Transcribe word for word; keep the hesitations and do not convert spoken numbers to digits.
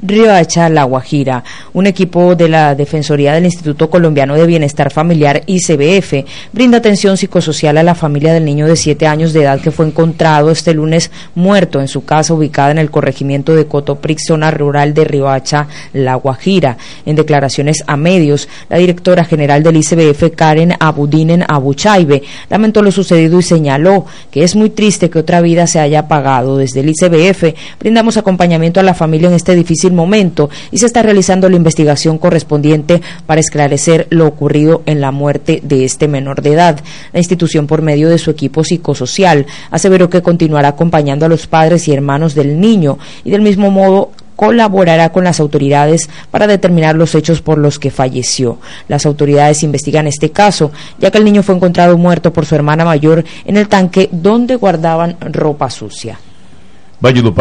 Riohacha, La Guajira. Un equipo de la Defensoría del Instituto Colombiano de Bienestar Familiar, I C B F, brinda atención psicosocial a la familia del niño de siete años de edad que fue encontrado este lunes muerto en su casa ubicada en el corregimiento de Cotoprix, zona rural de Riohacha, La Guajira. En declaraciones a medios, la directora general del I C B F, Karen Abudinen Abuchaibe, lamentó lo sucedido y señaló que es muy triste que otra vida se haya apagado. Desde el I C B F brindamos acompañamiento a la familia en este difícil momento y se está realizando la investigación correspondiente para esclarecer lo ocurrido en la muerte de este menor de edad. La institución, por medio de su equipo psicosocial, aseveró que continuará acompañando a los padres y hermanos del niño y del mismo modo colaborará con las autoridades para determinar los hechos por los que falleció. Las autoridades investigan este caso, ya que el niño fue encontrado muerto por su hermana mayor en el tanque donde guardaban ropa sucia.